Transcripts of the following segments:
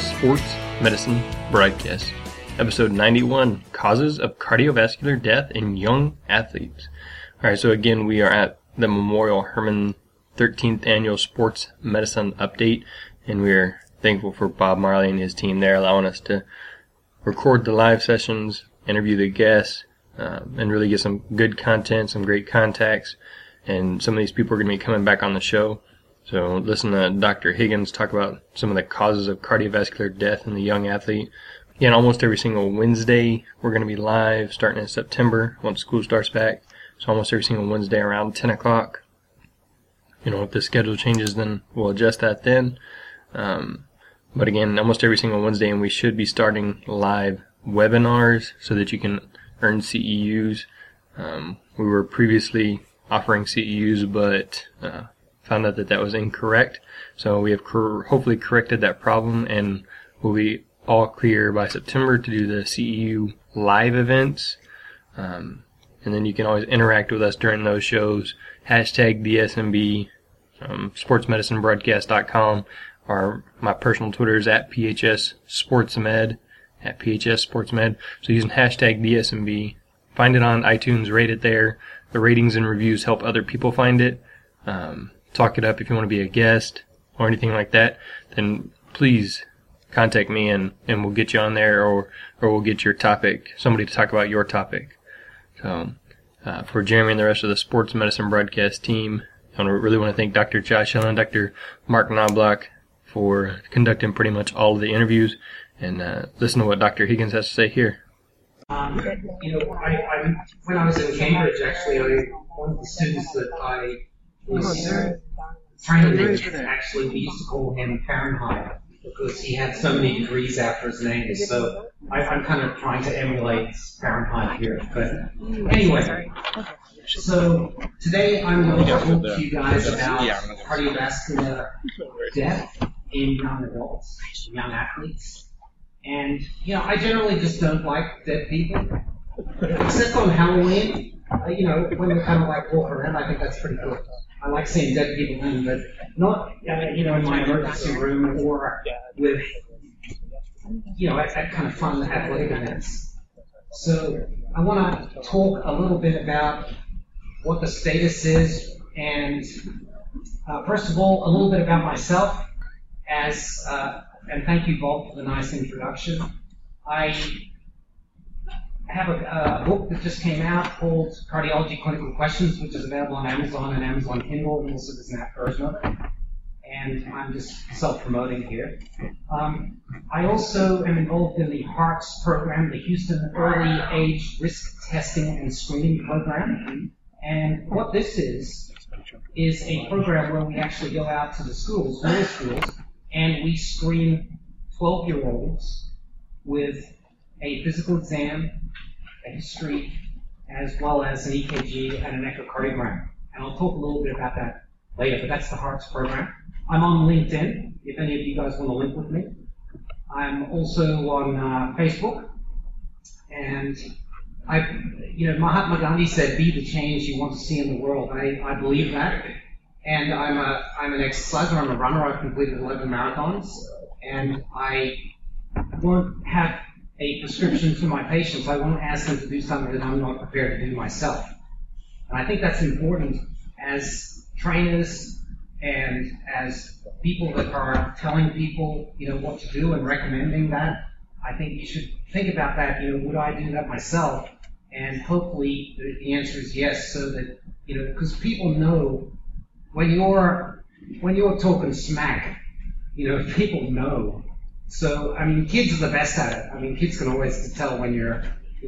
Sports Medicine Broadcast, episode 91, Causes of Cardiovascular Death in Young Athletes. Alright, so again, we are at the Memorial Hermann 13th Annual Sports Medicine Update, and we're thankful for Bob Marley and his team there allowing us to record the live sessions, interview the guests, and really get some good content, some great contacts, and some of these people are going to be coming back on the show. So listen to Dr. Higgins talk about some of the causes of cardiovascular death in the young athlete. Again, almost every single Wednesday we're going to be live starting in September once school starts back. So almost every single Wednesday around 10 o'clock. If the schedule changes, then we'll adjust that then. But again, almost every single Wednesday, and we should be starting live webinars so that you can earn CEUs. We were previously offering CEUs, but found out that was incorrect. So we have hopefully corrected that problem, and we'll be all clear by September to do the CEU live events. And then you can always interact with us during those shows. Hashtag DSMB, sportsmedicinebroadcast.com, or my personal Twitter is at PHSSportsMed, at PHSSportsMed. So using hashtag DSMB, find it on iTunes, rate it there. The ratings and reviews help other people find it. Talk it up if you want to be a guest or anything like that, then please contact me and we'll get you on there, or we'll get your topic, somebody to talk about your topic. So, for Jeremy and the rest of the Sports Medicine Broadcast team, I really want to thank Dr. Josh Hill and Dr. Mark Knobloch for conducting pretty much all of the interviews, and listen to what Dr. Higgins has to say here. When I was in Cambridge, actually, one of the students that I was training with, actually, we used to call him Fahrenheit because he had so many degrees after his name. So I'm kind of trying to emulate Fahrenheit here. But anyway, so today I'm going to talk to you guys about cardiovascular death in young adults, young athletes. And, I generally just don't like dead people, except on Halloween. When they kind of walk around, I think that's pretty cool. I like seeing dead people then, but not, in my emergency room or with, at kind of fun athletic events. So I want to talk a little bit about what the status is, and first of all, a little bit about myself, and thank you, Bob, for the nice introduction. I have a book that just came out called Cardiology Clinical Questions, which is available on Amazon and Amazon Kindle, and also there's an app version of it. And I'm just self-promoting here. I also am involved in the HEARTS program, the Houston Early Age Risk Testing and Screening Program. And what this is a program where we actually go out to the schools, middle schools, and we screen 12-year-olds with a physical exam, a history, as well as an EKG and an echocardiogram. And I'll talk a little bit about that later, but that's the HEARTS program. I'm on LinkedIn, if any of you guys want to link with me. I'm also on Facebook, and Mahatma Gandhi said, "Be the change you want to see in the world." I believe that, and I'm an exerciser. I'm a runner. I've completed 11 marathons, and I won't have a prescription to my patients. I won't ask them to do something that I'm not prepared to do myself. And I think that's important as trainers and as people that are telling people, what to do and recommending that. I think you should think about that. Would I do that myself? And hopefully the answer is yes, so that, because people know when you're talking smack, people know. So, kids are the best at it. Kids can always tell when you're,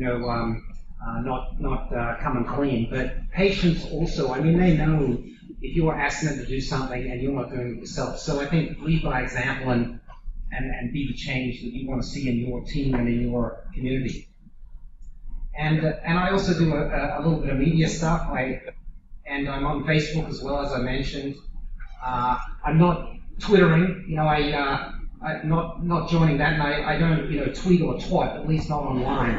not coming clean. But patients also, they know if you are asking them to do something and you're not doing it yourself. So I think lead by example and be the change that you want to see in your team and in your community. And I also do a little bit of media stuff. I'm on Facebook as well, as I mentioned. I'm not Twittering. I'm not joining that, and I don't, tweet or twat, at least not online.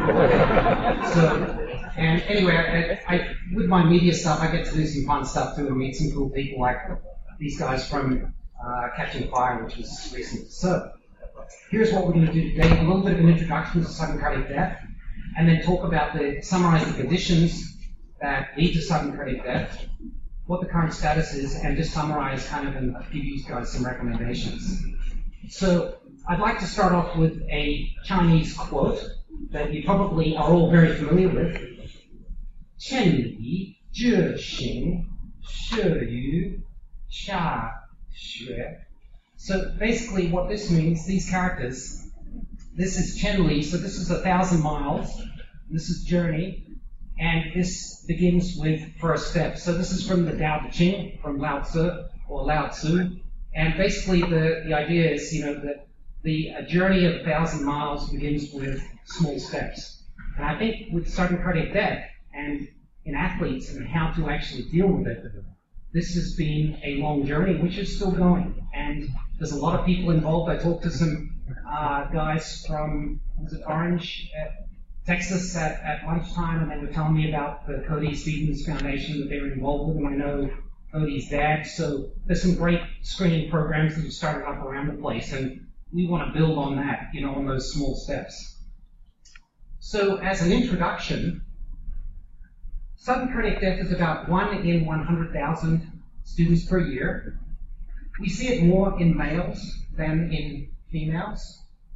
And anyway, I with my media stuff, I get to do some fun stuff too and meet some cool people like these guys from Catching Fire, which was recent. So here's what we're going to do today, a little bit of an introduction to sudden cardiac death, and then talk about summarize the conditions that lead to sudden cardiac death, what the current status is, and just summarize kind of and give you guys some recommendations. So I'd like to start off with a Chinese quote that you probably are all very familiar with. 千里之行，始于下学. So basically what this means, these characters, this is Chen Li, so this is 1,000 miles, this is journey, and this begins with first step. So this is from the Tao Te Ching, from Lao Tzu, or Lao Tzu, and basically the idea is, that a journey of 1,000 miles begins with small steps. And I think with sudden cardiac death, and in athletes, and how to actually deal with it, this has been a long journey, which is still going. And there's a lot of people involved. I talked to some guys from, Orange, Texas at lunchtime, and they were telling me about the Cody Stevens Foundation that they were involved with, and I know Cody's dad. So there's some great screening programs that have started up around the place, and we want to build on that, on those small steps. So as an introduction, sudden cardiac death is about 1 in 100,000 students per year. We see it more in males than in females.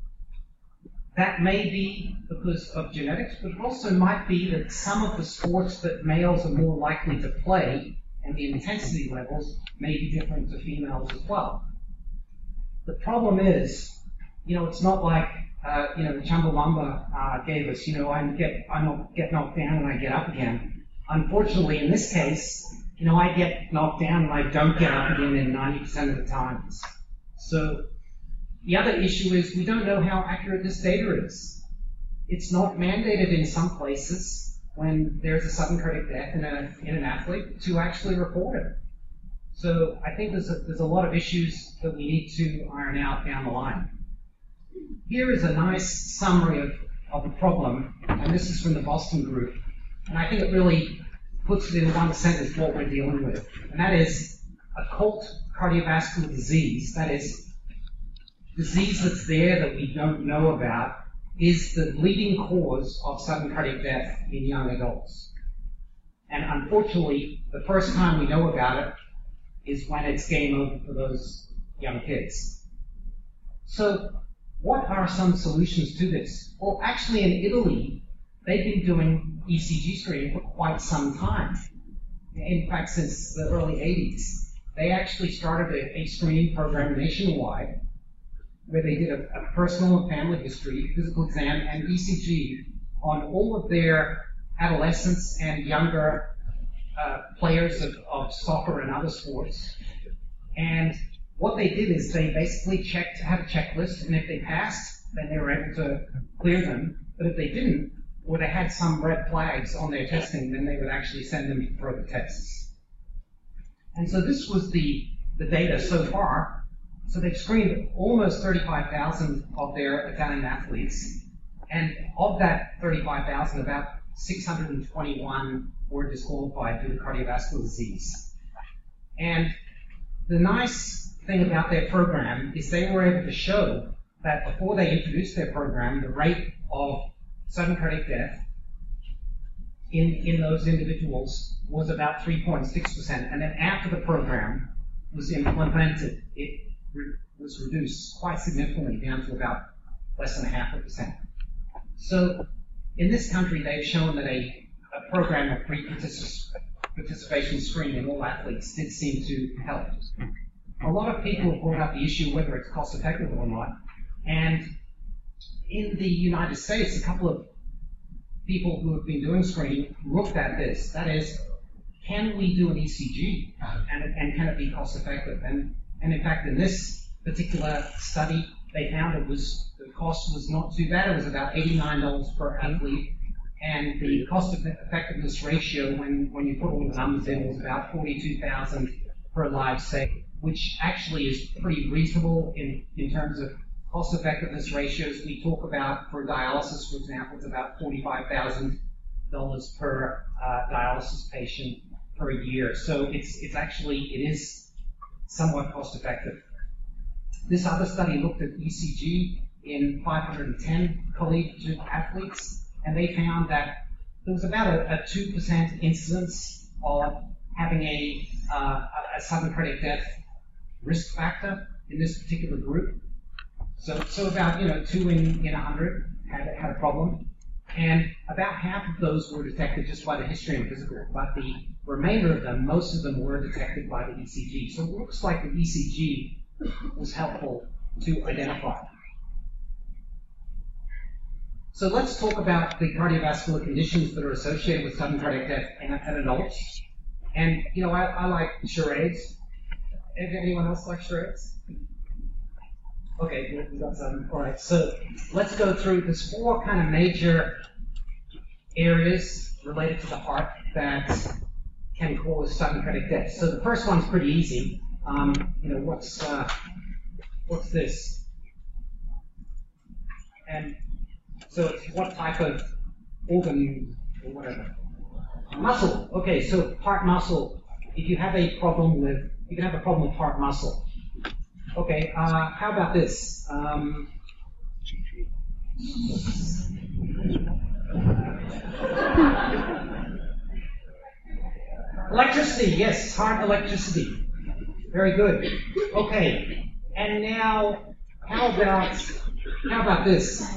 That may be because of genetics, but it also might be that some of the sports that males are more likely to play and the intensity levels may be different to females as well. The problem is, it's not like, the Chumbawamba gave us, I get knocked down and I get up again. Unfortunately, in this case, I get knocked down and I don't get up again in 90% of the times. So the other issue is we don't know how accurate this data is. It's not mandated in some places when there's a sudden cardiac death in an athlete to actually report it. So I think there's a lot of issues that we need to iron out down the line. Here is a nice summary of the problem, and this is from the Boston group. And I think it really puts it in one sentence what we're dealing with. And that is occult cardiovascular disease, that is, disease that's there that we don't know about, is the leading cause of sudden cardiac death in young adults. And unfortunately, the first time we know about it is when it's game over for those young kids. So what are some solutions to this? Well, actually in Italy, they've been doing ECG screening for quite some time. In fact, since the early 80s. They actually started a screening program nationwide where they did a personal and family history, physical exam, and ECG on all of their adolescents and younger players of soccer and other sports. And what they did is they basically had a checklist, and if they passed, then they were able to clear them. But if they didn't, or they had some red flags on their testing, then they would actually send them for further tests. And so this was the data so far. So they've screened almost 35,000 of their Italian athletes. And of that 35,000, about 621 were disqualified due to cardiovascular disease. And the nice thing about their program is they were able to show that before they introduced their program, the rate of sudden cardiac death in those individuals was about 3.6%. And then after the program was implemented, it was reduced quite significantly down to about less than 0.5%. So in this country, they've shown that a program of pre-participation screening in all athletes did seem to help. A lot of people have brought up the issue whether it's cost effective or not. And in the United States, a couple of people who have been doing screening looked at this. That is, can we do an ECG and can it be cost effective? And in fact, in this particular study, they found the cost was not too bad. It was about $89 per athlete. And the cost effectiveness ratio, when you put all the numbers in, was about $42,000 per live stay, which actually is pretty reasonable in terms of cost effectiveness ratios. We talk about, for dialysis, for example, it's about $45,000 per dialysis patient per year. So it is somewhat cost effective. This other study looked at ECG. in 510 collegiate athletes, and they found that there was about a 2% incidence of having a sudden cardiac death risk factor in this particular group. So about 2 in 100 had a problem, and about half of those were detected just by the history and physical, but the remainder of them, most of them were detected by the ECG. So it looks like the ECG was helpful to identify. So let's talk about the cardiovascular conditions that are associated with sudden cardiac death in adults. And I like charades. Anyone else like charades? Okay, we got some. All right, so let's go through. There's 4 kind of major areas related to the heart that can cause sudden cardiac death. So the first one's pretty easy. What's this? And so it's what type of organ or whatever. Muscle. Okay, so heart muscle. If you have a problem with, you can have a problem with heart muscle. Okay, how about this? Electricity, yes, heart electricity. Very good. Okay, and now, how about this?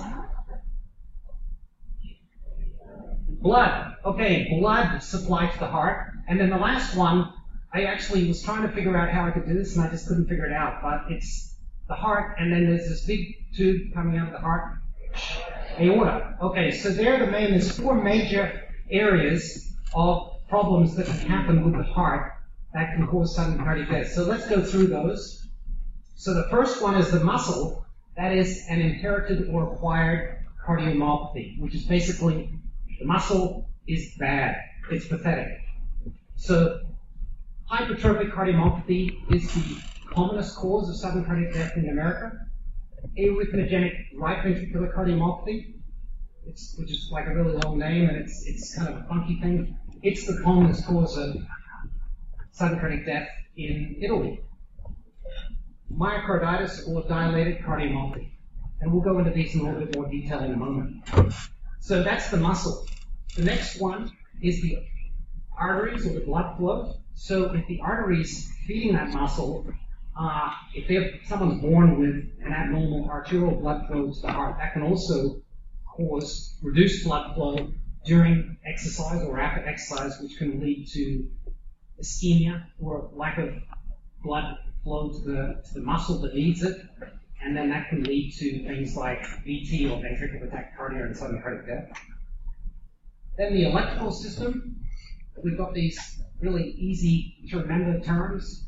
Blood. Okay, blood supply to the heart. And then the last one, I actually was trying to figure out how I could do this, and I just couldn't figure it out. But it's the heart, and then there's this big tube coming out of the heart. Aorta. Okay, so there's 4 major areas of problems that can happen with the heart that can cause sudden cardiac death. So let's go through those. So the first one is the muscle. That is an inherited or acquired cardiomyopathy, which is basically the muscle is bad. It's pathetic. So hypertrophic cardiomyopathy is the commonest cause of sudden cardiac death in America. Arrhythmogenic right ventricular cardiomyopathy, which is like a really long name, and it's kind of a funky thing. It's the commonest cause of sudden cardiac death in Italy. Myocarditis or dilated cardiomyopathy. And we'll go into these in a little bit more detail in a moment. So that's the muscle. The next one is the arteries or the blood flow. So if the arteries feeding that muscle, if someone's born with an abnormal arterial blood flow to the heart, that can also cause reduced blood flow during exercise or after exercise, which can lead to ischemia or lack of blood flow to the muscle that needs it, and then that can lead to things like VT or ventricular tachycardia and sudden cardiac death. Then the electrical system, we've got these really easy to remember terms,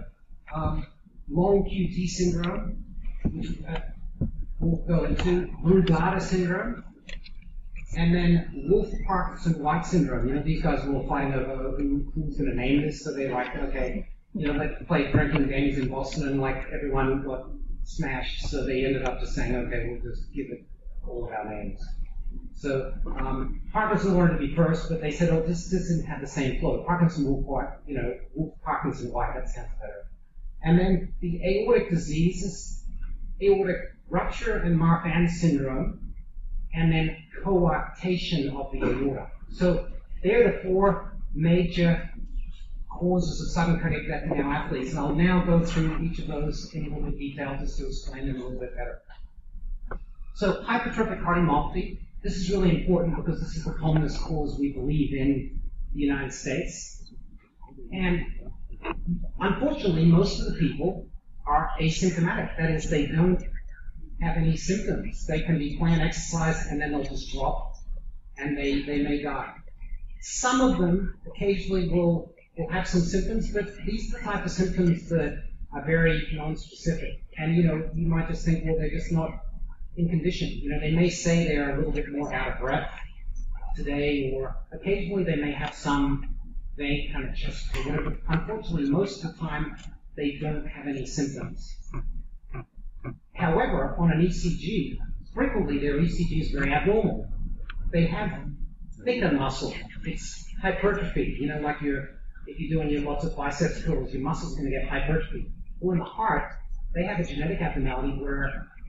long QT syndrome, which we'll go into, Brugada syndrome, and then Wolff-Parkinson-White syndrome. These guys were all fighting over who's going to name this, so they're like, okay, they played drinking games in Boston and like everyone got smashed, so they ended up just saying, okay, we'll just give it all of our names. So Parkinson wanted to be first, but they said, oh, this doesn't have the same flow. Wolff-Parkinson-White, that sounds better. And then the aortic diseases, aortic rupture and Marfan syndrome, and then coarctation of the aorta. So they're the 4 major causes of sudden cardiac death in our athletes, and I'll now go through each of those in a little bit detail just to explain them a little bit better. So hypertrophic cardiomyopathy, this is really important because this is the commonest cause we believe in the United States. And unfortunately, most of the people are asymptomatic. That is, they don't have any symptoms. They can be playing exercise and then they'll just drop and they may die. Some of them occasionally will have some symptoms, but these are the type of symptoms that are very non-specific. And you might just think, well, they're just not in condition. They may say they're a little bit more out of breath today, or occasionally they may have some vague kind of chest or whatever. Unfortunately, most of the time they don't have any symptoms. However, on an ECG, frequently their ECG is very abnormal. They have thicker muscle. It's hypertrophy. Like if you're doing lots of biceps curls, your muscle's going to get hypertrophy. Well, in the heart, they have a genetic abnormality where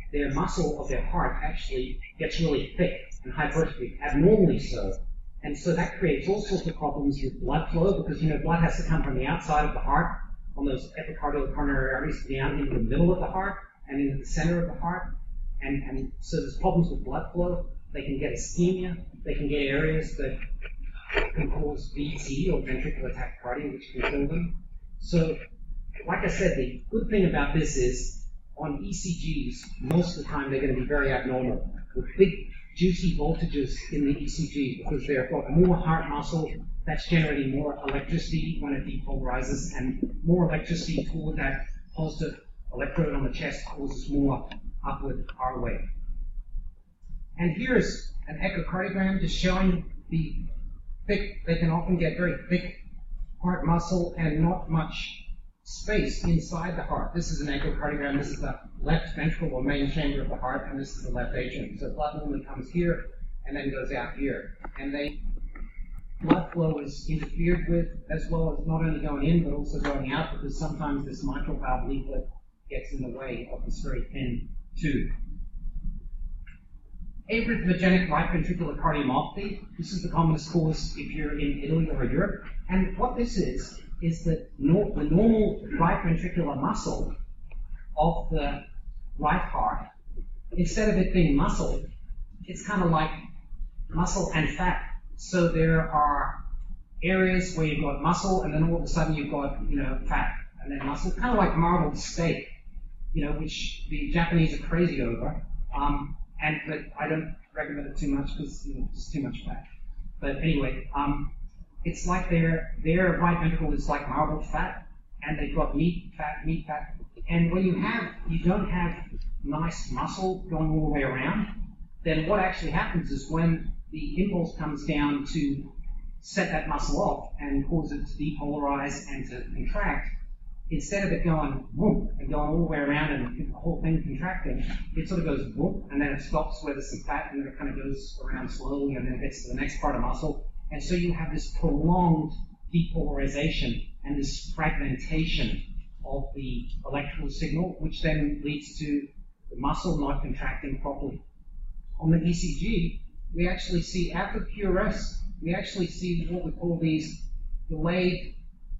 their muscle of their heart actually gets really thick and hypertrophied, abnormally so. And so that creates all sorts of problems with blood flow, because blood has to come from the outside of the heart on those epicardial coronary arteries down into the middle of the heart and into the center of the heart. And so there's problems with blood flow. They can get ischemia. They can get areas that can cause VT or ventricular tachycardia, which can kill them. So, like I said, the good thing about this is on ECGs, most of the time they're going to be very abnormal with big, juicy voltages in the ECG because they've got more heart muscle that's generating more electricity when it depolarizes, and more electricity toward that positive electrode on the chest causes more upward R wave. And here's an echocardiogram just showing the thick, they can often get very thick heart muscle and not much space inside the heart. This is an echocardiogram. This is the left ventricle or main chamber of the heart, and this is the left atrium. So blood normally comes here and then goes out here. And blood flow is interfered with, as well as not only going in but also going out, because sometimes this mitral valve leaflet gets in the way of this very thin tube. Arrhythmogenic right ventricular cardiomyopathy. This is the commonest cause if you're in Italy or Europe. And what this is that the normal right ventricular muscle of the right heart, instead of it being muscle, it's kind of like muscle and fat. So there are areas where you've got muscle, and then all of a sudden you've got, fat, and then muscle, kind of like marbled steak, which the Japanese are crazy over. But I don't recommend it too much because it's too much fat. But anyway, it's like their right ventricle is like marbled fat, and they've got meat, fat. And when you don't have nice muscle going all the way around, then what actually happens is when the impulse comes down to set that muscle off and cause it to depolarize and to contract, instead of it going boom and going all the way around and the whole thing contracting, it sort of goes boom and then it stops where there's some fat, and then it kind of goes around slowly and then it gets to the next part of muscle. And so you have this prolonged depolarization and this fragmentation of the electrical signal, which then leads to the muscle not contracting properly. On the ECG, we actually see, after QRS, we actually see what we call these delayed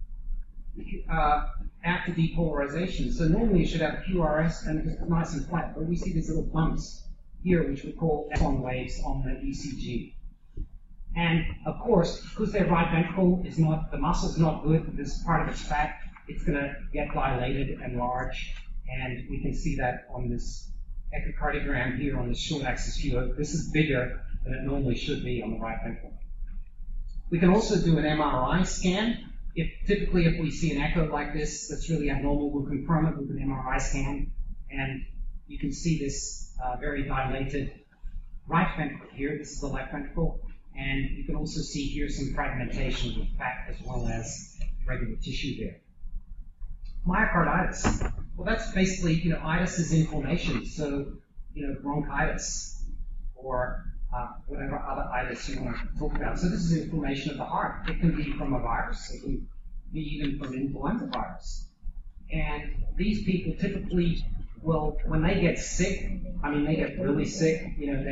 after depolarization. So normally you should have QRS and it's nice and flat, but we see these little bumps here, which we call epsilon waves on the ECG. And of course, because their right ventricle is not, the muscle's not good, this part of it's fat, it's going to get dilated and large, and we can see that on this echocardiogram here on this short axis view. This is bigger than it normally should be on the right ventricle. We can also do an MRI scan. Typically, if we see an echo like this that's really abnormal, we'll confirm it with an MRI scan, and you can see this very dilated right ventricle here. This is the left ventricle, and you can also see here some fragmentation with fat as well as regular tissue there. Myocarditis. Well, that's basically, itis is inflammation, so, bronchitis or whatever other itis you want to talk about. So this is inflammation of the heart. It can be from a virus. It can be even from influenza virus. And these people typically will, when they get sick, they get really sick,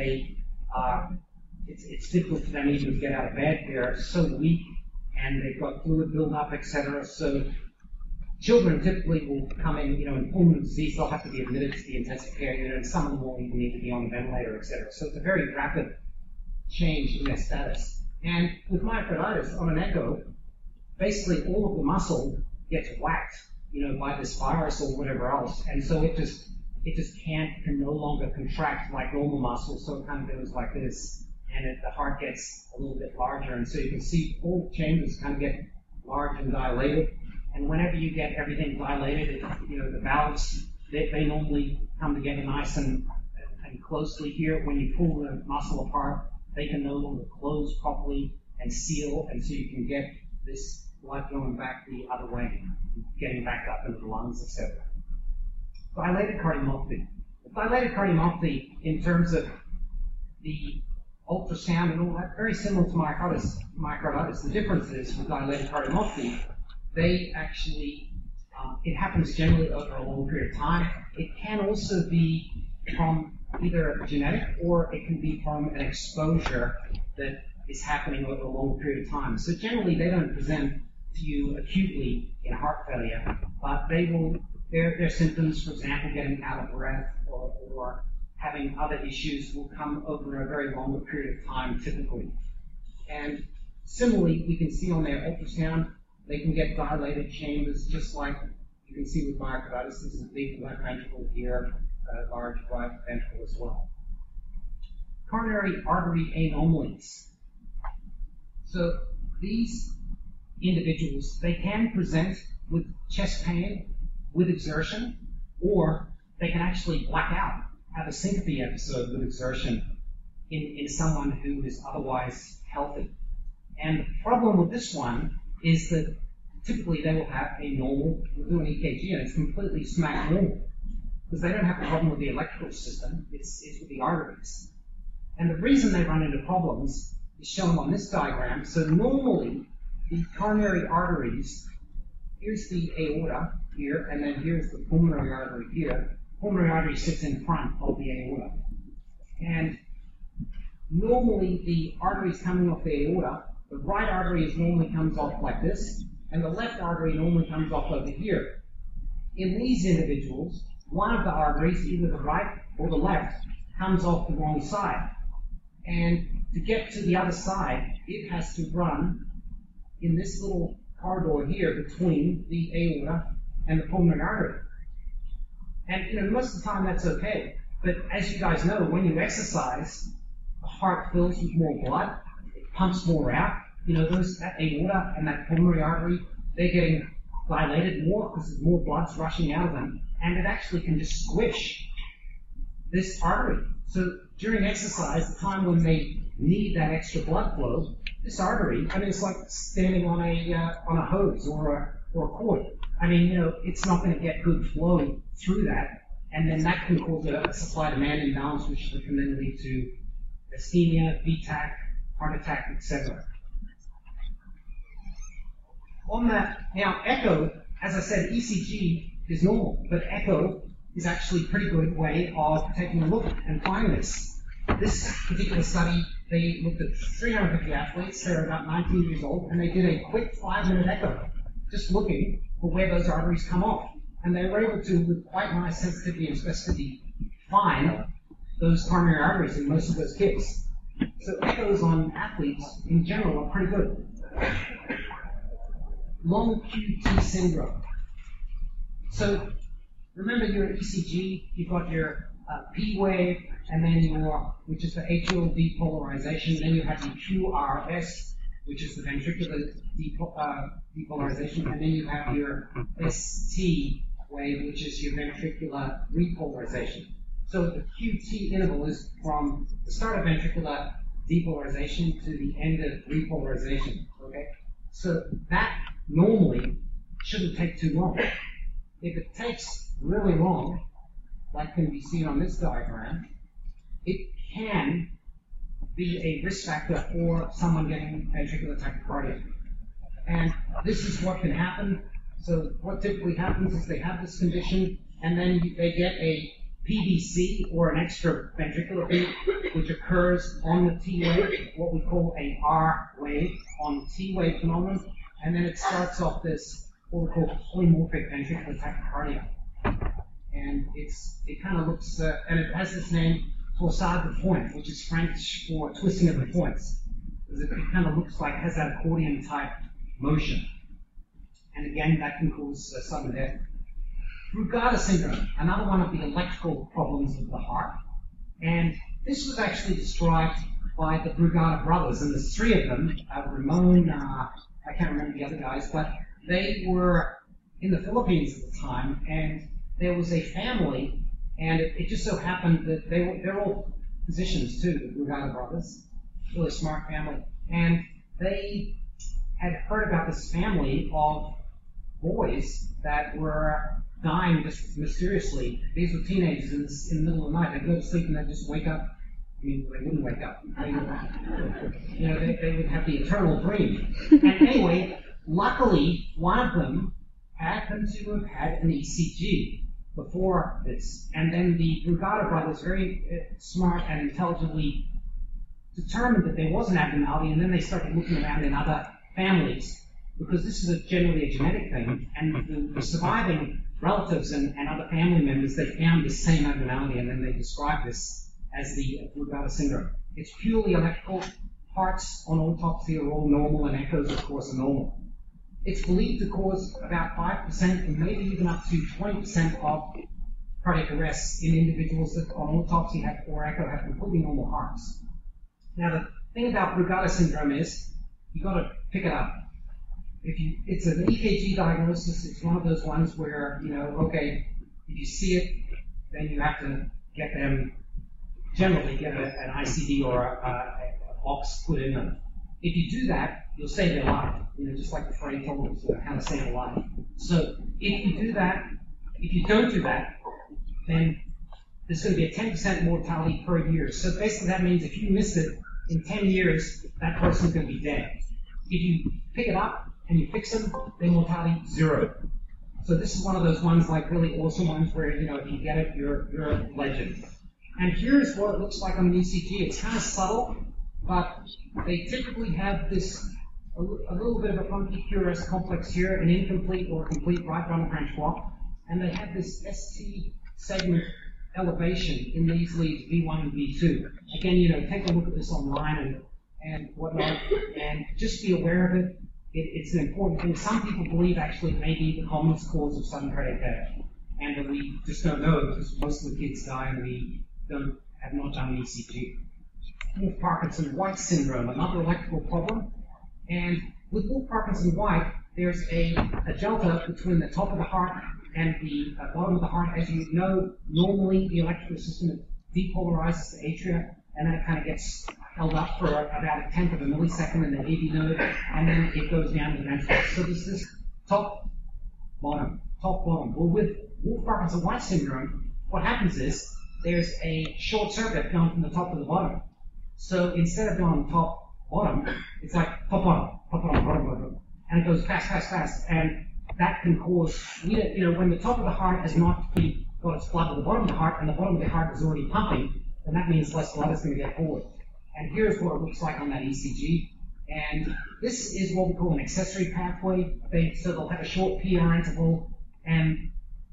it's difficult for them even to get out of bed. They're so weak and they've got fluid buildup, etc. So children typically will come in, in pulmonary disease, they'll have to be admitted to the intensive care unit, and some of them will even need to be on the ventilator, etc. So it's a very rapid change in their status. And with myocarditis, on an echo, basically all of the muscle gets whacked, by this virus or whatever else, and so it just can no longer contract like normal muscle, so it kind of goes like this, and the heart gets a little bit larger, and so you can see all chambers kind of get large and dilated. And whenever you get everything dilated, the valves, they normally come together nice and closely here. When you pull the muscle apart, they can no longer close properly and seal, and so you can get this blood going back the other way, getting back up into the lungs, etc. Dilated cardiomyopathy. Dilated cardiomyopathy, in terms of the ultrasound and all that, very similar to myocarditis. The difference is with dilated cardiomyopathy, they actually, it happens generally over a long period of time. It can also be from either genetic or it can be from an exposure that is happening over a long period of time. So generally, they don't present to you acutely in heart failure, but their symptoms, for example, getting out of breath or having other issues, will come over a very longer period of time typically. And similarly, we can see on their ultrasound, they can get dilated chambers, just like you can see with myocarditis. This is a big left ventricle here, a large right ventricle as well. Coronary artery anomalies. So these individuals, they can present with chest pain, with exertion, or they can actually black out, have a syncope episode with exertion in someone who is otherwise healthy. And the problem with this one is that typically they will have a normal, we'll do an EKG and it's completely smack normal, because they don't have a problem with the electrical system, it's with the arteries. And the reason they run into problems is shown on this diagram. So normally, the coronary arteries, here's the aorta here, and then here's the pulmonary artery here. Pulmonary artery sits in front of the aorta. And normally, the arteries coming off the aorta, the right artery normally comes off like this, and the left artery normally comes off over here. In these individuals, one of the arteries, either the right or the left, comes off the wrong side. And to get to the other side, it has to run in this little corridor here between the aorta and the pulmonary artery. And most of the time that's okay. But as you guys know, when you exercise, the heart fills with more blood, it pumps more out. That aorta and that pulmonary artery, they're getting dilated more because there's more blood's rushing out of them, and it actually can just squish this artery. So during exercise, the time when they need that extra blood flow, this artery, it's like standing on a hose or a cord. It's not going to get good flow through that, and then that can cause a supply-demand imbalance, which can then lead to ischemia, VTAC, heart attack, etc. On that, now echo, as I said, ECG is normal, but echo is actually a pretty good way of taking a look and finding this. This particular study, they looked at 350 athletes, they were about 19 years old, and they did a quick 5-minute echo, just looking for where those arteries come off. And they were able to, with quite nice sensitivity and specificity, find those coronary arteries in most of those kids. So echoes on athletes, in general, are pretty good. Long QT syndrome. So remember your ECG, you've got your P wave, and then which is the atrial depolarization, then you have your QRS, which is the ventricular depolarization, and then you have your ST wave, which is your ventricular repolarization. So the QT interval is from the start of ventricular depolarization to the end of repolarization. Okay? So that normally shouldn't take too long. If it takes really long, like can be seen on this diagram, it can be a risk factor for someone getting ventricular tachycardia. And this is what can happen. So what typically happens is they have this condition, and then they get a PVC, or an extra ventricular beat, which occurs on the T wave, what we call a R wave, on the T wave phenomenon, and then it starts off this, what we call polymorphic ventricular tachycardia. And it kind of looks, and it has this name, torsade de pointe, which is French for twisting of the points. Because it kind of looks like, has that accordion type motion. And again, that can cause sudden death. Brugada syndrome, another one of the electrical problems of the heart. And this was actually described by the Brugada brothers, and there's 3 of them, Ramon, I can't remember the other guys, but they were in the Philippines at the time, and there was a family, and it just so happened that they're all physicians too, the Brugada brothers, really smart family, and they had heard about this family of boys that were dying just mysteriously. These were teenagers in the middle of the night. They'd go to sleep and they'd just wake up. I mean, they wouldn't wake up. They would have the eternal dream. And anyway, luckily, one of them happened to have had an ECG. before this. And then the Brugada brothers very smart and intelligently determined that there was an abnormality, and then they started looking around in other families, because this is generally a genetic thing, and the surviving relatives and other family members, they found the same abnormality, and then they described this as the Brugada syndrome. It's purely electrical. Hearts on autopsy are all normal, and echoes, of course, are normal. It's believed to cause about 5% and maybe even up to 20% of cardiac arrests in individuals that on autopsy or echo have completely normal hearts. Now, the thing about Brugada syndrome is you've got to pick it up. It's an EKG diagnosis. It's one of those ones where, okay, if you see it, then you have to generally get an ICD or a box put in them. If you do that, you'll save their life. Just like the Freddie told us, how to save a life. So if you do that, if you don't do that, then there's going to be a 10% mortality per year. So basically that means if you miss it in 10 years, that person's going to be dead. If you pick it up and you fix them, then mortality 0. So this is one of those ones, like really awesome ones where, if you get it, you're a legend. And here's what it looks like on the ECG. It's kind of subtle, but they typically have this, a little bit of a funky QRS complex here, an incomplete or complete right bundle branch block, and they have this ST segment elevation in these leads, V1 and V2. Again, take a look at this online and whatnot, and just be aware of it. It's an important thing. Some people believe actually it may be the commonest cause of sudden cardiac death, and that we just don't know because most of the kids die and we have not done an ECG. Wolff Parkinson White syndrome, another electrical problem. And with Wolff Parkinson White, there's a delta between the top of the heart and the bottom of the heart. As you know, normally the electrical system depolarizes the atria, and then it kind of gets held up for about 1/10 of a millisecond in the AV node, and then it goes down to the ventricle. So there's this top, bottom. Well, with Wolff Parkinson White syndrome, what happens is there's a short circuit going from the top to the bottom. So instead of going top, bottom, it's like top, bottom, and it goes fast, and that can cause, when the top of the heart has not got its blood to the bottom of the heart, and the bottom of the heart is already pumping, then that means less blood is going to get forward. And here's what it looks like on that ECG. And this is what we call an accessory pathway. So they'll have a short PR interval. And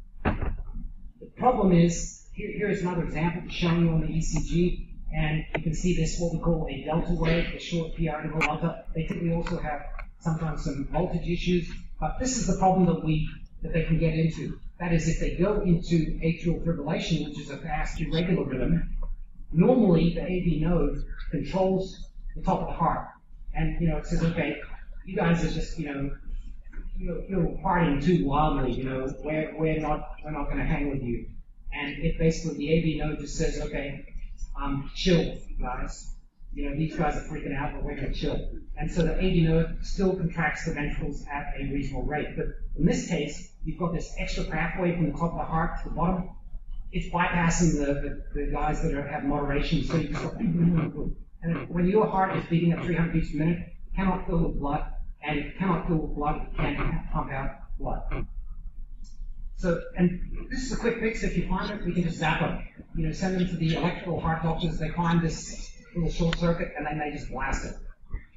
the problem is, here's another example showing you on the ECG. And you can see this, what we call a delta wave, a short PR interval delta. They typically also have sometimes some voltage issues. But this is the problem that they can get into. That is, if they go into atrial fibrillation, which is a fast, irregular rhythm, normally the AV node controls the top of the heart. And, it says, okay, you guys are just, you're partying too wildly, we're not going to hang with you. And it basically, the AV node just says, okay, chill, guys. These guys are freaking out, but we're going to chill. And so the AV node still contracts the ventricles at a reasonable rate. But in this case, you've got this extra pathway from the top of the heart to the bottom. It's bypassing the guys that have moderation, so you just got, and when your heart is beating at 300 beats per minute, it cannot fill with blood, and if it cannot fill with blood, it can't pump out blood. So, and this is a quick fix. If you find it, we can just zap them. Send them to the electrical heart doctors. They find this little short circuit, and then they just blast it.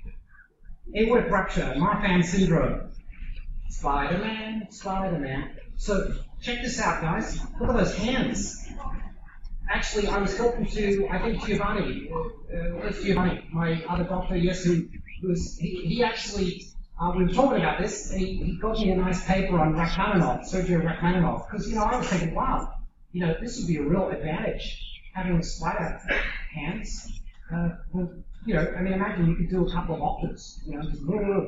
Aortic rupture, Marfan syndrome. Spider-Man. So, check this out, guys. Look at those hands. Actually, I was talking to, I think, Giovanni. That's Giovanni, my other doctor, yes, he actually, we were talking about this, and he got me a nice paper on Rachmaninoff, Sergio Rachmaninoff, because, I was thinking, wow, this would be a real advantage, having spider hands. Imagine you could do a couple of octaves, just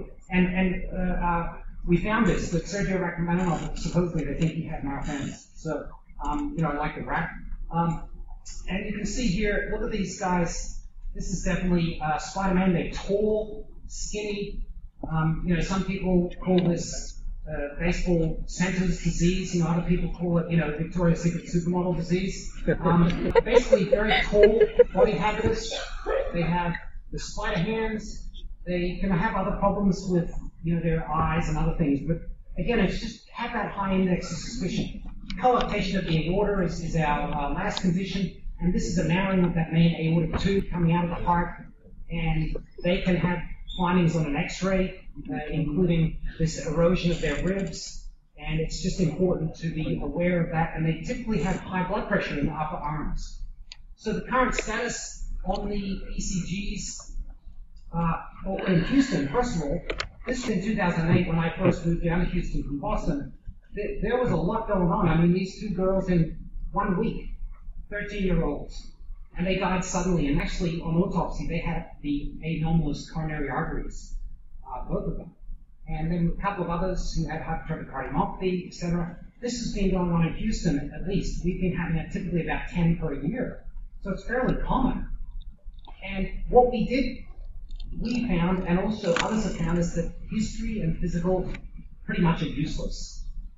and we found this, that Sergio Rachmaninoff, supposedly they think he had Marfan's. So, I like the rack. And you can see here, look at these guys. This is definitely Spider-Man. They're tall, skinny. Some people call this baseball centers disease. Other people call it, Victoria's Secret supermodel disease. Basically, very tall body habitus. They have the spider hands. They can have other problems with, their eyes and other things. But again, it's just have that high index of suspicion. coarctation of the aorta is our last condition, and this is a narrowing of that main aortic tube coming out of the heart, and they can have findings on an X-ray, including this erosion of their ribs, and it's just important to be aware of that, and they typically have high blood pressure in the upper arms. So the current status on the ECGs in Houston, first of all, this was in 2008 when I first moved down to Houston from Boston. There was a lot going on. I mean, these two girls in 1 week, 13-year-olds, and they died suddenly. And actually, on autopsy, they had the anomalous coronary arteries, both of them. And then a couple of others who had hypertrophic cardiomyopathy, etc. This has been going on in Houston at least. We've been having typically about 10 per year. So it's fairly common. And what we found, and also others have found, is that history and physical pretty much are useless.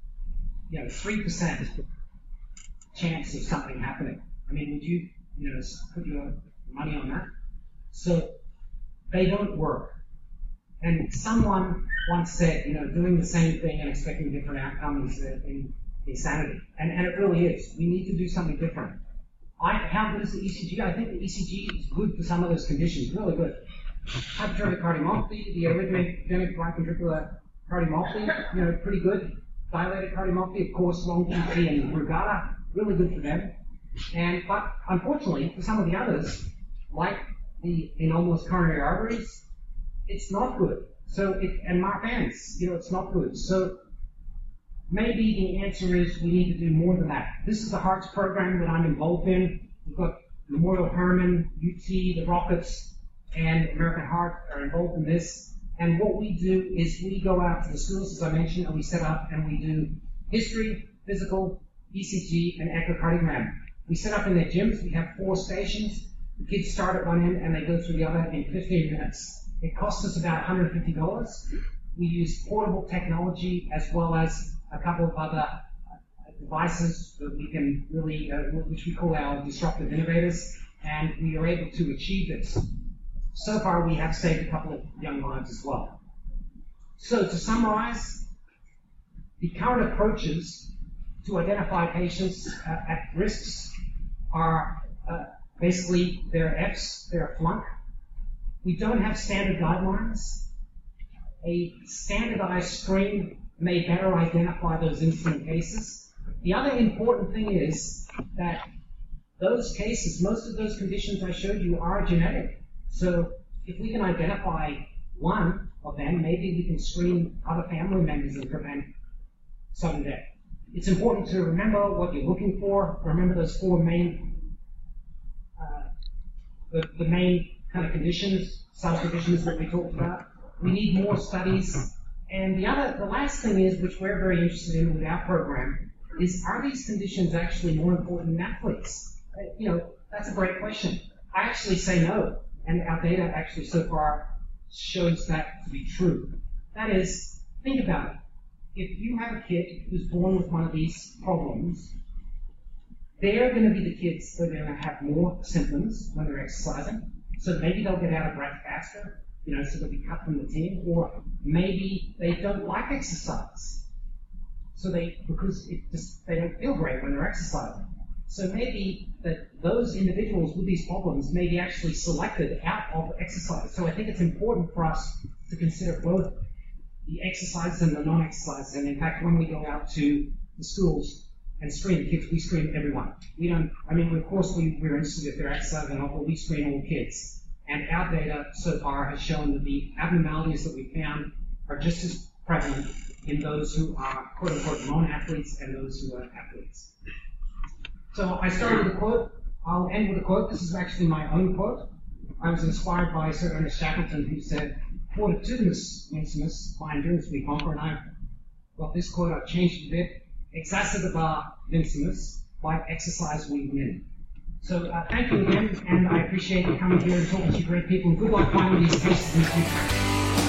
3% chance of something happening. I mean, would you, put your money on that? So they don't work. And someone once said, doing the same thing and expecting different outcomes is insanity. And it really is. We need to do something different. How good is the ECG? I think the ECG is good for some of those conditions, really good. Hypertrophic cardiomyopathy, the arrhythmogenic right ventricular cardiomyopathy, pretty good. Dilated cardiomyopathy, of course, long QT and Brugada, really good for them. But unfortunately, for some of the others, like the anomalous coronary arteries, it's not good. And Marfan's, it's not good. So maybe the answer is we need to do more than that. This is the Hearts program that I'm involved in. We've got Memorial Hermann, UT, the Rockets, and American Heart are involved in this. And what we do is we go out to the schools, as I mentioned, and we set up and we do history, physical, ECG, and echocardiogram. We set up in their gyms. We have 4 stations. The kids start at one end and they go through the other in 15 minutes. It costs us about $150. We use portable technology as well as a couple of other devices that we can really, which we call our disruptive innovators, and we are able to achieve this. So far, we have saved a couple of young lives as well. So to summarize, the current approaches to identify patients at risks are basically they're Fs, they're flunk. We don't have standard guidelines. A standardized screen may better identify those incident cases. The other important thing is that those cases, most of those conditions I showed you are genetic. So if we can identify one of them, maybe we can screen other family members and prevent sudden death. It's important to remember what you're looking for. Remember those 4 main, the main kind of conditions, subdivisions that we talked about. We need more studies. And the last thing is, which we're very interested in with our program, is are these conditions actually more important than athletes? That's a great question. I actually say no. And our data actually so far shows that to be true. That is, think about it. If you have a kid who's born with one of these problems, they're going to be the kids that are going to have more symptoms when they're exercising. So maybe they'll get out of breath faster, so they'll be cut from the team, or maybe they don't like exercise. Because they don't feel great when they're exercising. So maybe that those individuals with these problems may be actually selected out of exercise. So I think it's important for us to consider both the exercises and the non-exercises. And in fact, when we go out to the schools and screen the kids, we screen everyone. Of course, we're interested if they're exercising or not, but we screen all kids. And our data so far has shown that the abnormalities that we found are just as prevalent in those who are quote-unquote non-athletes and those who are athletes. So I started with a quote. I'll end with a quote. This is actually my own quote. I was inspired by Sir Ernest Shackleton, who said, "Fortitudinis vincimus, by endurance we conquer." And I've got this quote, I've changed it a bit. "Exacerba vincimus, by exercise we win." So thank you again, and I appreciate you coming here and talking to you great people. And good luck finding these cases in the future.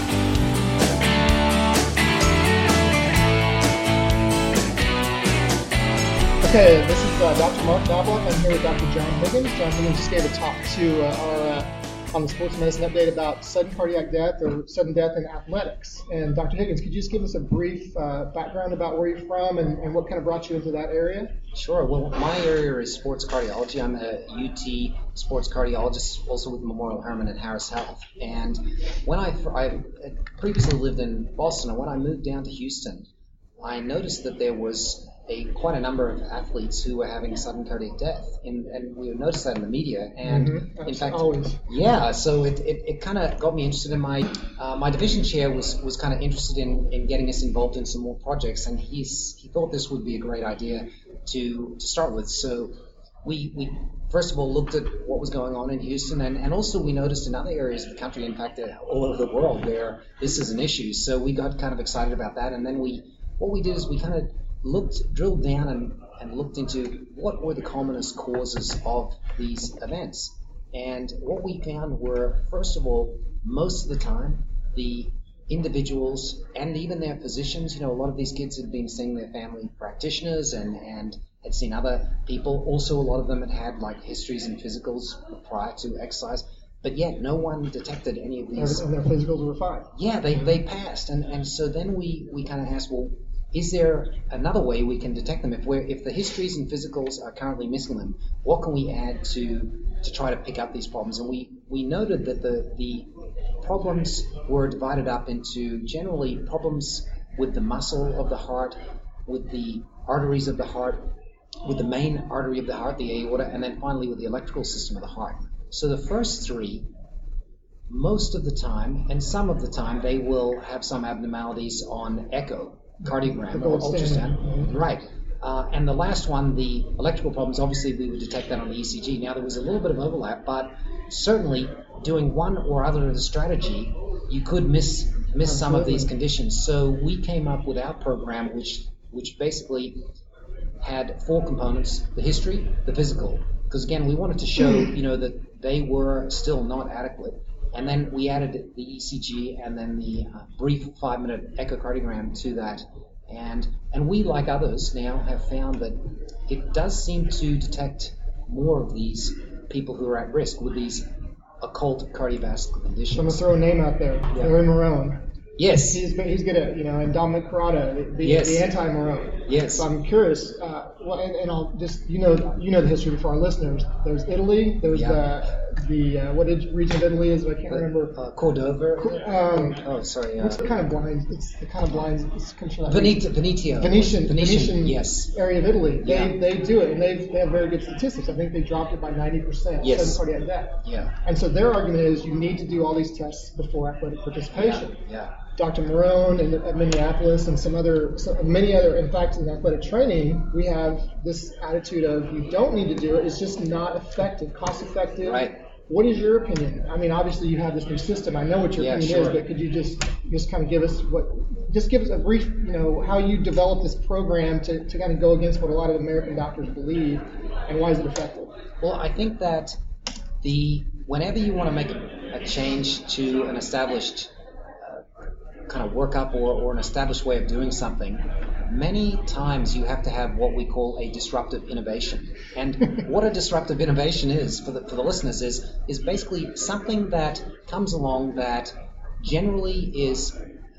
Okay, this is Dr. Mark Knobloch. I'm here with Dr. John Higgins. John Higgins just gave a talk to our on the Sports Medicine Update about sudden cardiac death or sudden death in athletics. And Dr. Higgins, could you just give us a brief background about where you're from and what kind of brought you into that area? Sure. Well, my area is sports cardiology. I'm a UT sports cardiologist, also with Memorial Hermann and Harris Health. And when I previously lived in Boston, and when I moved down to Houston, I noticed that there was quite a number of athletes who were having sudden cardiac death, and we noticed that in the media. And in fact, always. Yeah, so it kind of got me interested in my division chair was kind of interested in getting us involved in some more projects, and he thought this would be a great idea to start with. So we first of all looked at what was going on in Houston, and also we noticed in other areas of the country, in fact, all over the world, where this is an issue. So we got kind of excited about that, and then what we did is we kind of drilled down and looked into what were the commonest causes of these events. And what we found were, first of all, most of the time, the individuals and even their physicians, a lot of these kids had been seeing their family practitioners and had seen other people. Also, a lot of them had like histories and physicals prior to exercise, but yet no one detected any of these. And their physicals were fine. Yeah, they passed. And so then we kind of asked, well, is there another way we can detect them? If the histories and physicals are currently missing them, what can we add to try to pick up these problems? And we noted that the problems were divided up into generally problems with the muscle of the heart, with the arteries of the heart, with the main artery of the heart, the aorta, and then finally with the electrical system of the heart. So the first three, most of the time, and some of the time, they will have some abnormalities on echo. Cardiogram or ultrasound, right? And the last one, the electrical problems, obviously we would detect that on the ECG. Now there was a little bit of overlap, but certainly doing one or other of the strategy, you could miss some of these conditions. So we came up with our program, which basically had four components: the history, the physical, because again we wanted to show that they were still not adequate. And then we added the ECG and then the brief 5-minute echocardiogram to that. And we, like others now, have found that it does seem to detect more of these people who are at risk with these occult cardiovascular conditions. So I'm going to throw a name out there. Yeah. Larry Marone. Yes. He's good at, and Dominic Corrado, the anti-Marone. Yes. So I'm curious, and I'll just, the history for our listeners. There's Italy, there's what region of Italy is it? I can't remember. Cordova. What's the kind of blind? It's the kind of blind. Veneto. Venetian yes. area of Italy. They do it, and they have very good statistics. I think they dropped it by 90%. Yes. Sudden cardiac death. Yeah. And so their argument is you need to do all these tests before athletic participation. Yeah. Dr. Marone at Minneapolis and many other, in fact, in athletic training, we have this attitude of you don't need to do it. It's just not effective, cost effective. Right. What is your opinion? I mean, obviously you have this new system. I know what your opinion is, but could you just kind of give us a brief, how you developed this program to kind of go against what a lot of American doctors believe, and why is it effective? Well, I think that whenever you want to make a change to an established kind of workup or an established way of doing something, many times you have to have what we call a disruptive innovation. And what a disruptive innovation is for the listeners is basically something that comes along that generally is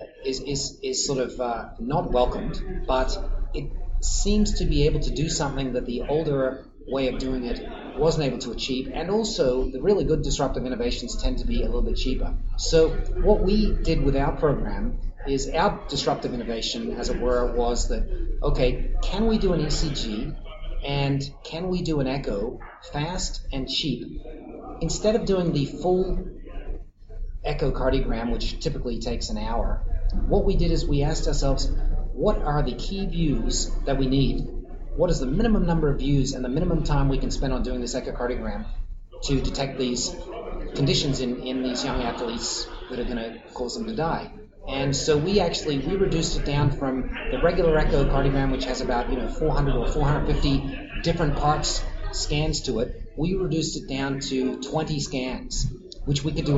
sort of not welcomed, but it seems to be able to do something that the older way of doing it wasn't able to achieve, and also the really good disruptive innovations tend to be a little bit cheaper. So what we did with our program is our disruptive innovation, as it were, was that, okay, can we do an ECG and can we do an echo fast and cheap? Instead of doing the full echocardiogram, which typically takes an hour, what we did is we asked ourselves, what are the key views that we need? What is the minimum number of views and the minimum time we can spend on doing this echocardiogram to detect these conditions in these young athletes that are going to cause them to die? And so we reduced it down from the regular echocardiogram, which has about 400 or 450 different parts, scans to it. We reduced it down to 20 scans, which we could do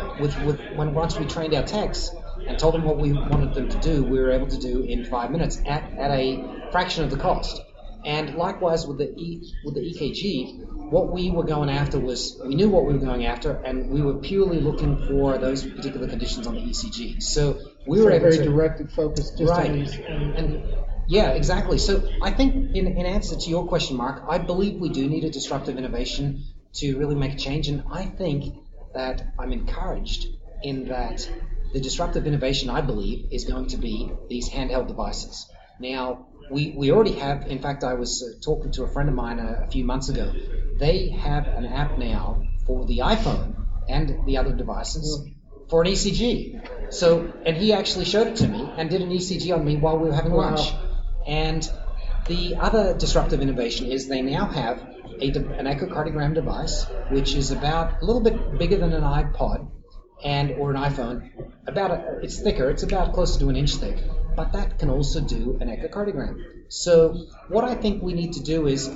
once we trained our techs and told them what we wanted them to do, we were able to do in 5 minutes at a fraction of the cost. And likewise with the EKG, what we were going after was, we knew what we were going after, and we were purely looking for those particular conditions on the ECG. So we were able very to directed focus just right. on these. And yeah, exactly. So I think in answer to your question, Mark, I believe we do need a disruptive innovation to really make a change. And I think that I'm encouraged in that the disruptive innovation, I believe, is going to be these handheld devices. Now, we already have, in fact, I was talking to a friend of mine a few months ago. They have an app now for the iPhone and the other devices for an ECG. So, and he actually showed it to me and did an ECG on me while we were having lunch. And the other disruptive innovation is they now have an echocardiogram device, which is about a little bit bigger than an iPod or an iPhone. It's thicker. It's about closer to an inch thick. But that can also do an echocardiogram. So what I think we need to do is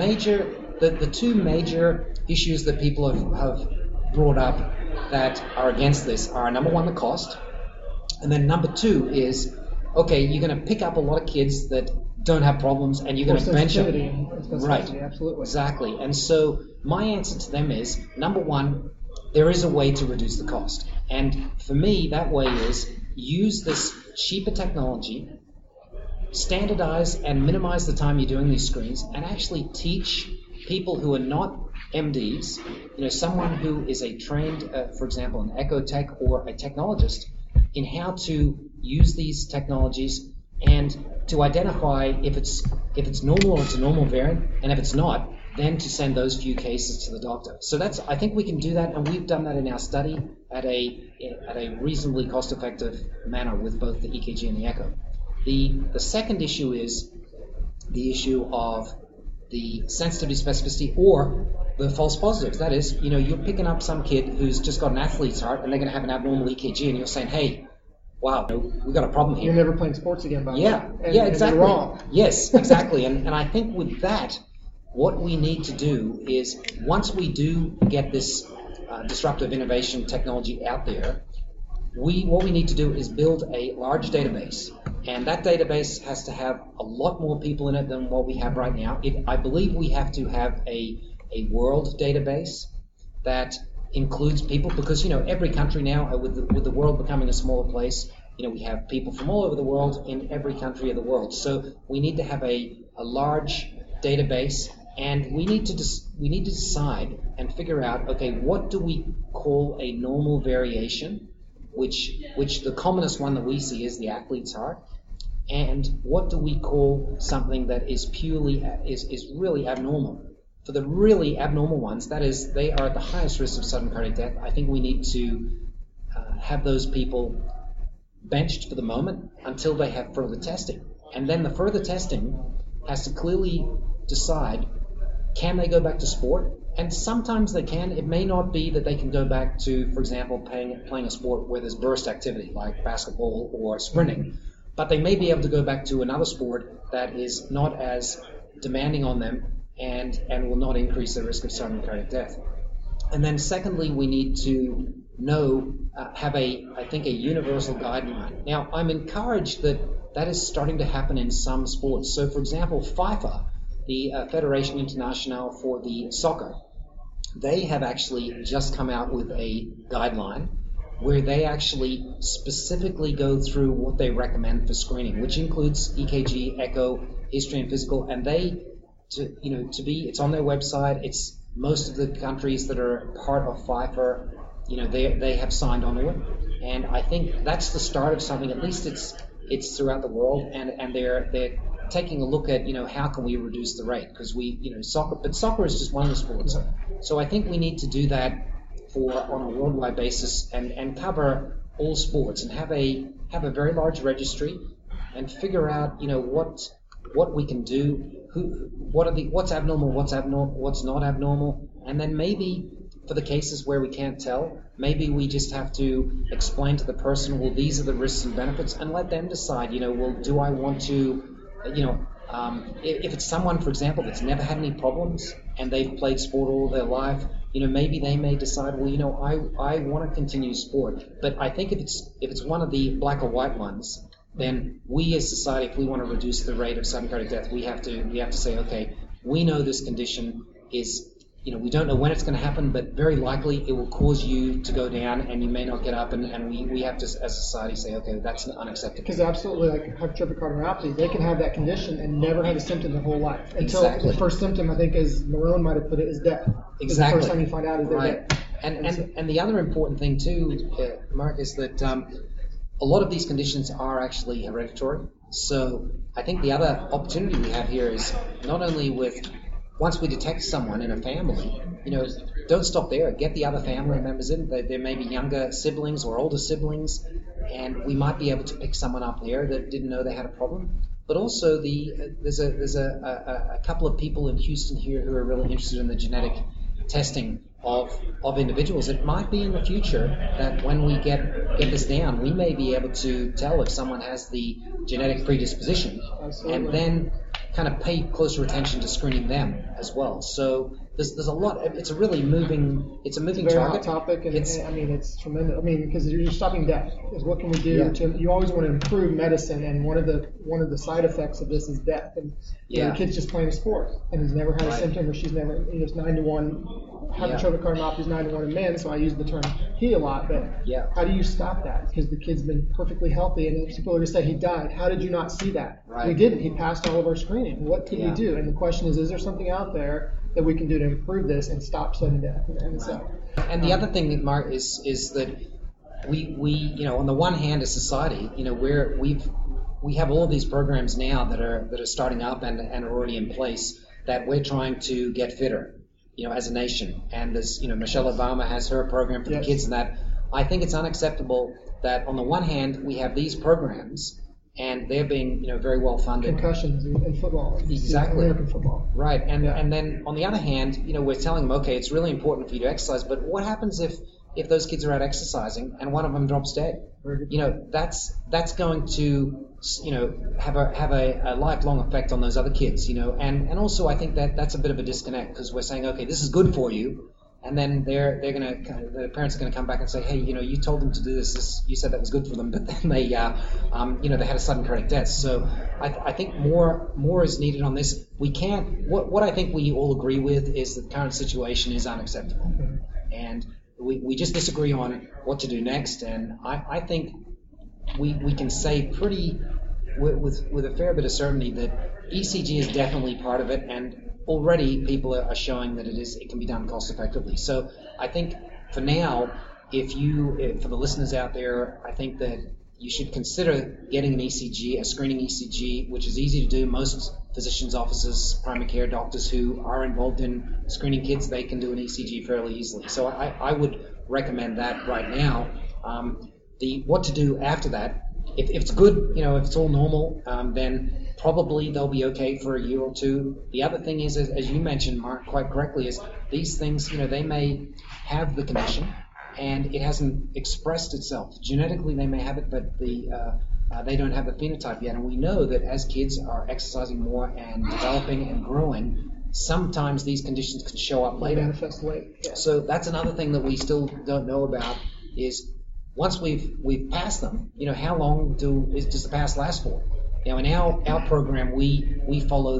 the two major issues that people have brought up that are against this are, number one, the cost, and then number two is, okay, you're going to pick up a lot of kids that don't have problems, and you're going to bench them. Right, absolutely. Exactly. And so my answer to them is, number one, there is a way to reduce the cost. And for me, that way is use this cheaper technology, standardize and minimize the time you're doing these screens, and actually teach people who are not MDs, someone who is a trained, for example, an echo tech or a technologist, in how to use these technologies and to identify if it's normal or it's a normal variant, and if it's not, then to send those few cases to the doctor. So I think we can do that, and we've done that in our study at a reasonably cost-effective manner with both the EKG and the echo. The second issue is the issue of the sensitivity specificity or the false positives. That is, you're picking up some kid who's just got an athlete's heart and they're going to have an abnormal EKG, and you're saying, hey, wow, we've got a problem here. You're never playing sports again, by the way. Yeah, exactly. And you're wrong. Yes, exactly. and I think with that, what we need to do is, once we do get this disruptive innovation technology out there, what we need to do is build a large database. And that database has to have a lot more people in it than what we have right now. I believe we have to have a world database that includes people, because every country now, with the world becoming a smaller place, we have people from all over the world in every country of the world. So we need to have a large database, and we need to decide and figure out, okay, what do we call a normal variation, which the commonest one that we see is the athlete's heart, and what do we call something that is really abnormal. For the really abnormal ones, that is, they are at the highest risk of sudden cardiac death, I think we need to have those people benched for the moment until they have further testing. And then the further testing has to clearly decide, can they go back to sport? And sometimes they can. It may not be that they can go back to, for example, playing a sport where there's burst activity, like basketball or sprinting. But they may be able to go back to another sport that is not as demanding on them and will not increase the risk of sudden cardiac death. And then secondly, we need to have I think a universal guideline. Now, I'm encouraged that is starting to happen in some sports. So, for example, FIFA, the Federation Internationale for the soccer, they have actually just come out with a guideline where they actually specifically go through what they recommend for screening, which includes EKG, echo, history, and physical. And it's on their website. It's most of the countries that are part of FIFA, they have signed on to it. And I think that's the start of something. At least it's throughout the world, and they're taking a look at, how can we reduce the rate, because soccer is just one of the sports. So I think we need to do that on a worldwide basis and cover all sports and have a very large registry and figure out, what we can do, what's abnormal, what's not abnormal, and then maybe for the cases where we can't tell, maybe we just have to explain to the person, well, these are the risks and benefits, and let them decide, well, do I want to, if it's someone, for example, that's never had any problems and they've played sport all their life, maybe they may decide, well, I want to continue sport. But I think if it's one of the black or white ones, then we as society, if we want to reduce the rate of sudden cardiac death, we have to say, okay, we know this condition is, we don't know when it's going to happen, but very likely it will cause you to go down and you may not get up, and we have to, as a society, say, okay, that's unacceptable. Because absolutely, like hypertrophic cardiomyopathy, they can have that condition and never have a symptom their whole life. Until Exactly. the first symptom, I think, as Marone might have put it, is death. Exactly. The first time you find out is they're Right. dead. And the other important thing too, Mark, is that a lot of these conditions are actually hereditary. So I think the other opportunity we have here is not only with, once we detect someone in a family, don't stop there. Get the other family members in. There may be younger siblings or older siblings, and we might be able to pick someone up there that didn't know they had a problem. But also, there's a couple of people in Houston here who are really interested in the genetic testing of individuals. It might be in the future that when we get this down, we may be able to tell if someone has the genetic predisposition. Absolutely. And then kind of pay closer attention to screening them as well. So there's a lot. It's a really moving. It's a moving Very target. hot topic, and It's- it's tremendous. Because you're stopping death. Is what can we do Yeah. to? You always want to improve medicine, and one of the side effects of this is death. And Yeah. the kid's just playing a sport, and he's never had a Right. symptom, or she's never. It's 9-to-1. Hypertrophic cardiomyopathy is 9-to-1 in men, so I use the term he a lot. But Yeah. how do you stop that? Because the kid's been perfectly healthy, and then people are going to say he died. How did you not see that? Right. We didn't. He passed all of our screening. What could Yeah. we do? And the question is there something out there that we can do to improve this and stop sudden death? And so. And the other thing, Mark, is that we on the one hand, as society, we have all of these programs now that are starting up and are already in place that we're trying to get fitter, as a nation. And there's, Michelle Obama has her program for Yes. the kids, and that I think it's unacceptable that on the one hand we have these programs and they're being, very well funded. Concussions in football. Exactly. American football. Right, and Yeah. and then on the other hand, we're telling them, okay, it's really important for you to exercise, but what happens if those kids are out exercising and one of them drops dead? Very good. That's going to have a lifelong effect on those other kids, and also I think that's a bit of a disconnect because we're saying, okay, this is good for you. And then the parents are gonna come back and say, hey, you told them to do this. You said that was good for them, but then they, they had a sudden cardiac death. So I think more is needed on this. We can't. What I think we all agree with is that the current situation is unacceptable, and we just disagree on what to do next. And I think we can say pretty with a fair bit of certainty that ECG is definitely part of it, and already people are showing that it can be done cost effectively. So I think for now, for the listeners out there, I think that you should consider getting an ECG, a screening ECG, which is easy to do. Most physicians' offices, primary care doctors who are involved in screening kids, they can do an ECG fairly easily. So I would recommend that right now. What to do after that, if it's good, if it's all normal, then probably they'll be okay for a year or two. The other thing is, as you mentioned, Mark, quite correctly, is these things, they may have the condition and it hasn't expressed itself. Genetically, they may have it, but they don't have the phenotype yet. And we know that as kids are exercising more and developing and growing, sometimes these conditions can show up later. Manifest late. Yeah. So that's another thing that we still don't know about is once we've passed them, how long does the pass last for? In our program, we follow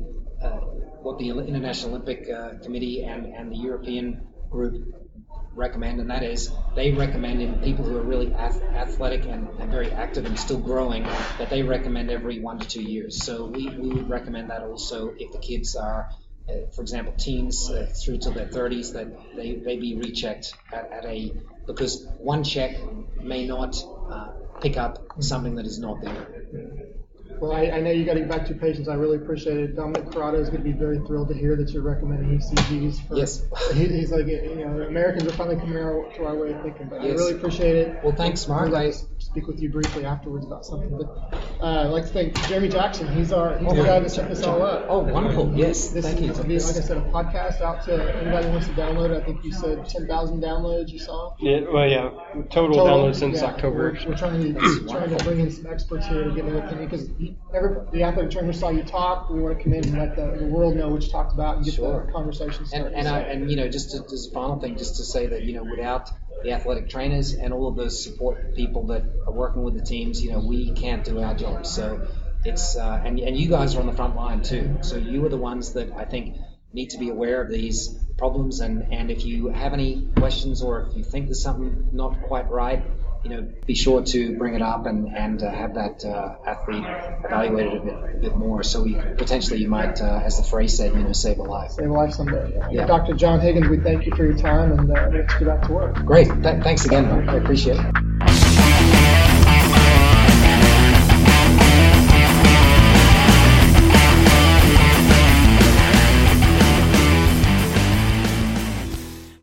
what the International Olympic Committee and the European group recommend, and that is they recommend in people who are really athletic and very active and still growing, that they recommend every 1 to 2 years. So we would recommend that also if the kids are, for example, teens through to their 30s, that they be rechecked because one check may not pick up something that is not there. Well, I know you got to get back to your patients. I really appreciate it. Dominic Corrado is going to be very thrilled to hear that you're recommending ECGs. Yes. He's like, Americans are finally coming to our way of thinking. But Yes. I really appreciate it. Well, thanks, Mark. I'd like to speak with you briefly afterwards about something. But I'd like to thank Jeremy Jackson. He's the guy that set this all up. Oh, wonderful. Yes. Thank you. This will be, like I said, a podcast out to anybody who wants to download it. I think you said 10,000 downloads you saw. Yeah, well, yeah, total downloads since October. We're trying to bring in some experts here to get an opinion because the athletic trainer saw you talk. We want to come in and let the world know what you talked about and get the conversation started. And just as a final thing, just to say that without the athletic trainers and all of those support people that are working with the teams, we can't do our job. So it's and you guys are on the front line too. So you are the ones that I think need to be aware of these problems. And if you have any questions or if you think there's something not quite right, be sure to bring it up and have that athlete evaluated a bit more. So potentially you might, as the phrase said, save a life. Save a life someday. Yeah. Dr. John Higgins, we thank you for your time and let's get back to work. Great. Thanks again. I appreciate it.